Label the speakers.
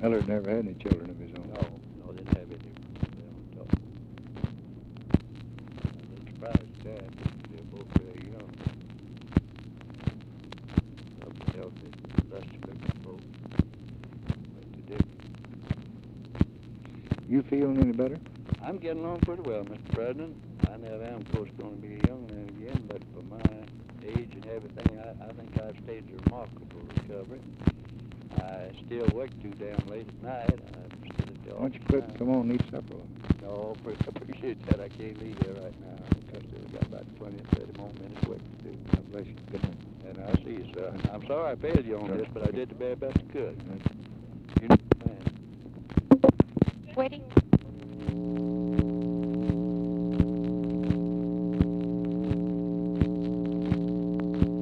Speaker 1: Miller never had any children of his own.
Speaker 2: No, didn't have any. I'm surprised at that. They're both very young. Healthy, less-looking folks. But they did.
Speaker 1: You feeling any better?
Speaker 2: I'm getting along pretty well, Mr. President. I never am, of course, going to be a young man again, but for my age and everything, I think I've staged a remarkable recovery. I still work too damn late at night. I'm still at the office.
Speaker 1: Why don't you quit and come on and eat supper?
Speaker 2: No, I appreciate that. I can't leave here right now. I've still got about 20 or 30 more minutes work to do.
Speaker 1: God bless you. Good night.
Speaker 2: And I'll see you, sir. I'm sorry I failed you on this, but I did the very best I could.
Speaker 1: Right.
Speaker 2: You know, man.
Speaker 3: Waiting.